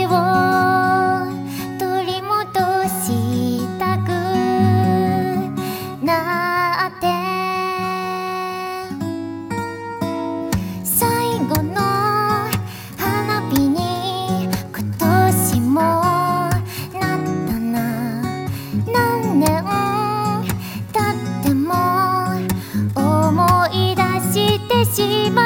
を取り戻したくなって最後の花火に今年もなったな。何年経っても思い出してしまう